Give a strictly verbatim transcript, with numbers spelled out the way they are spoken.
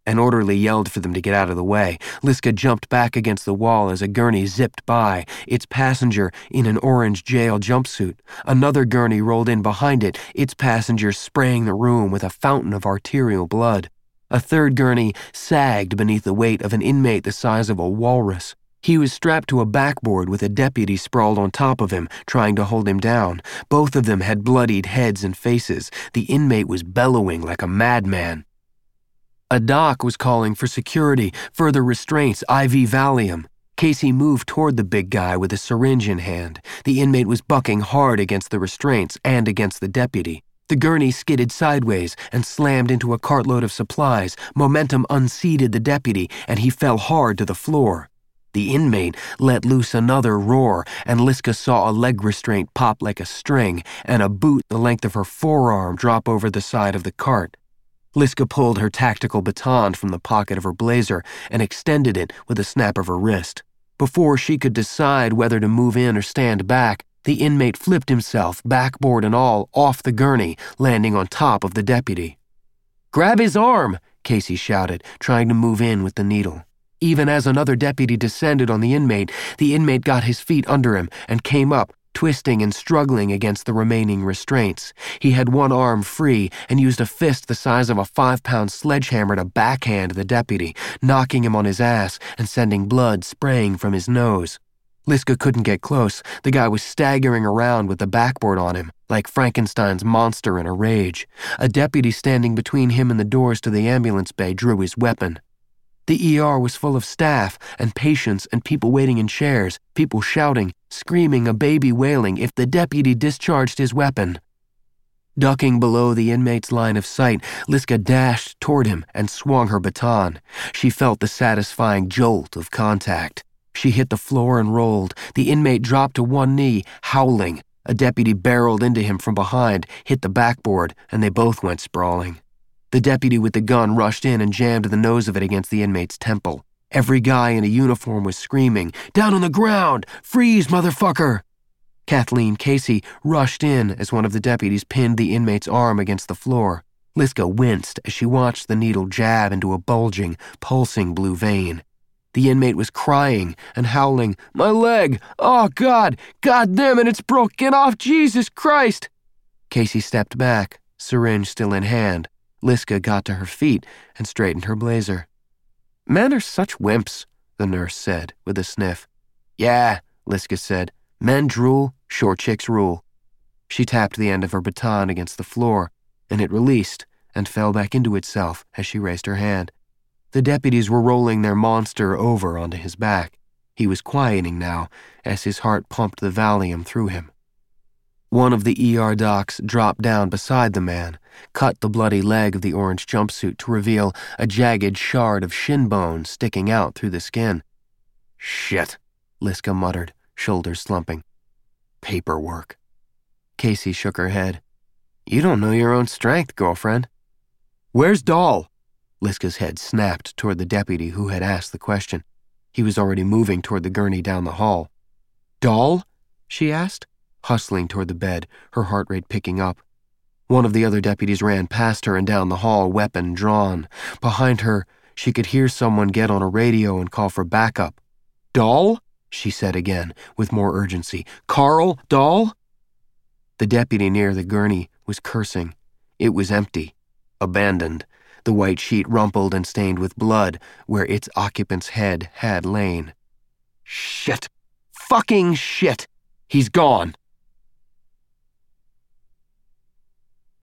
An orderly yelled for them to get out of the way. Liska jumped back against the wall as a gurney zipped by, its passenger in an orange jail jumpsuit. Another gurney rolled in behind it, its passenger spraying the room with a fountain of arterial blood. A third gurney sagged beneath the weight of an inmate the size of a walrus. He was strapped to a backboard with a deputy sprawled on top of him, trying to hold him down. Both of them had bloodied heads and faces. The inmate was bellowing like a madman. A doc was calling for security, further restraints, I V Valium. Casey moved toward the big guy with a syringe in hand. The inmate was bucking hard against the restraints and against the deputy. The gurney skidded sideways and slammed into a cartload of supplies. Momentum unseated the deputy, and he fell hard to the floor. The inmate let loose another roar, and Liska saw a leg restraint pop like a string and a boot the length of her forearm drop over the side of the cart. Liska pulled her tactical baton from the pocket of her blazer and extended it with a snap of her wrist. Before she could decide whether to move in or stand back, the inmate flipped himself, backboard and all, off the gurney, landing on top of the deputy. "Grab his arm!" Casey shouted, trying to move in with the needle. Even as another deputy descended on the inmate, the inmate got his feet under him and came up, twisting and struggling against the remaining restraints. He had one arm free and used a fist the size of a five-pound sledgehammer to backhand the deputy, knocking him on his ass and sending blood spraying from his nose. Liska couldn't get close. The guy was staggering around with the backboard on him, like Frankenstein's monster in a rage. A deputy standing between him and the doors to the ambulance bay drew his weapon. The E R was full of staff and patients and people waiting in chairs, people shouting, screaming, a baby wailing if the deputy discharged his weapon. Ducking below the inmate's line of sight, Liska dashed toward him and swung her baton. She felt the satisfying jolt of contact. She hit the floor and rolled. The inmate dropped to one knee, howling. A deputy barreled into him from behind, hit the backboard, and they both went sprawling. The deputy with the gun rushed in and jammed the nose of it against the inmate's temple. Every guy in a uniform was screaming, "Down on the ground! Freeze, motherfucker!" Kathleen Casey rushed in as one of the deputies pinned the inmate's arm against the floor. Liska winced as she watched the needle jab into a bulging, pulsing blue vein. The inmate was crying and howling, "My leg! Oh, God! God damn it, it's broken off! Jesus Christ!" Casey stepped back, syringe still in hand. Liska got to her feet and straightened her blazer. "Men are such wimps," the nurse said with a sniff. "Yeah," Liska said. "Men drool, short chicks rule." She tapped the end of her baton against the floor, and it released and fell back into itself as she raised her hand. The deputies were rolling their monster over onto his back. He was quieting now as his heart pumped the Valium through him. One of the E R docs dropped down beside the man, cut the bloody leg of the orange jumpsuit to reveal a jagged shard of shin bone sticking out through the skin. "Shit," Liska muttered, shoulders slumping. "Paperwork." Casey shook her head. "You don't know your own strength, girlfriend." "Where's Dahl?" Liska's head snapped toward the deputy who had asked the question. He was already moving toward the gurney down the hall. "Dahl?" she asked, hustling toward the bed, her heart rate picking up. One of the other deputies ran past her and down the hall, weapon drawn. Behind her, she could hear someone get on a radio and call for backup. "Dahl?" she said again, with more urgency. "Carl Dahl?" The deputy near the gurney was cursing. It was empty, abandoned, the white sheet rumpled and stained with blood where its occupant's head had lain. "Shit! Fucking shit! He's gone!"